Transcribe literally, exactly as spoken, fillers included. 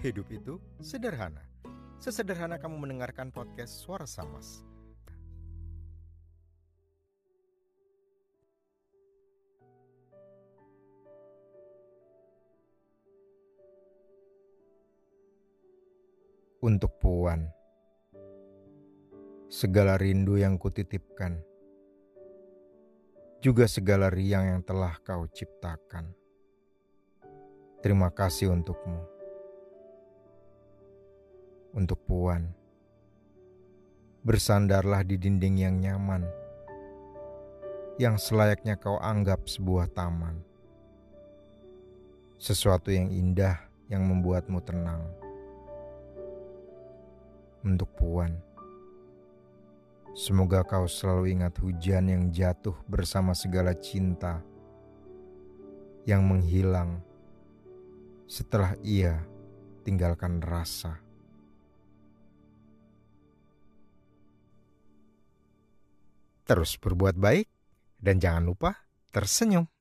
Hidup itu sederhana. Sesederhana kamu mendengarkan podcast Suara Samas. Untuk Puan, segala rindu yang kutitipkan, juga segala riang yang telah kau ciptakan. Terima kasih untukmu. Untuk Puan, bersandarlah di dinding yang nyaman, yang selayaknya kau anggap sebuah taman. Sesuatu yang indah yang membuatmu tenang. Untuk Puan, semoga kau selalu ingat hujan yang jatuh bersama segala cinta yang menghilang setelah ia tinggalkan rasa. Terus berbuat baik dan jangan lupa tersenyum.